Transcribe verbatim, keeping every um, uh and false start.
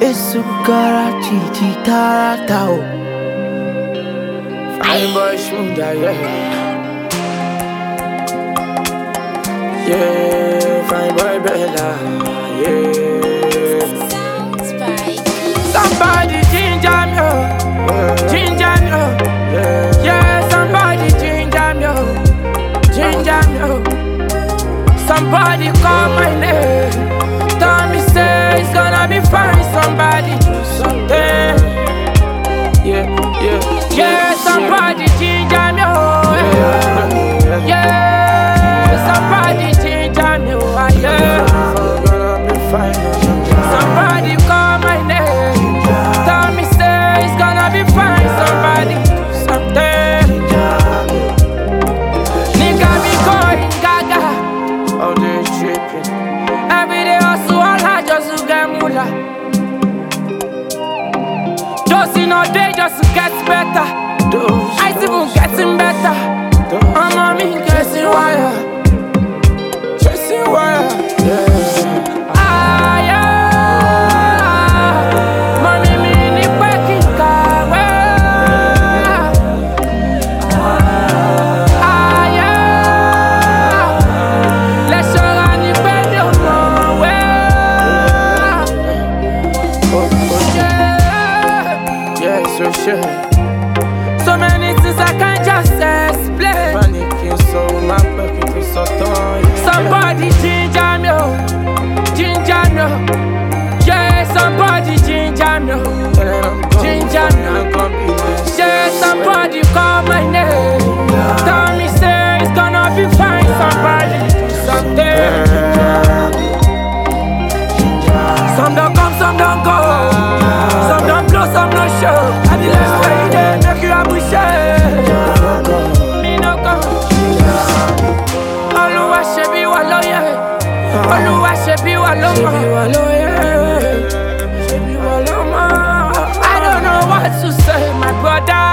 Yesu Karachi Taratao. Fine boy Shmuda, yeah. Yeah, fine boy Bella, yeah. Somebody ginger me, oh. Ginger me, oh. Yeah, somebody ginger me, oh. Ginger me, oh. Somebody call my name. Tell me say it's gonna be fine. Somebody do something. Yeah, yeah, yeah. Somebody ginger me, oh. Yeah, yeah. Somebody ginger me, oh. Yeah, it's gonna be fine. Somebody call my name. Tell me say it's gonna be fine. Somebody do something. Nigga be going gaga. Oh, they tripping. Every day hustle all hard just to get moolah. Just in a day just to get better. I even getting better. I'm on me chasing wire. Chasing wire. Yeah. Ah, yeah. Mommy, me ni packing car. Ah, yeah. Let's show on the bed. So sure. So many things I can't just explain. Panicking so my pocket is so torn. Somebody ginger me, oh. Ginger me, oh. Yeah, somebody ginger me, oh. Ginger me, oh. Yeah, somebody call my name. Tell me say it's gonna be fine. Somebody do something. Some don't come, some don't go. Some don't blow, some don't show. And the last way they make you a boucher. Me no come. Oluwa shebi wa loye. Oluwa shebi wa loma. I don't know what to say, my brother.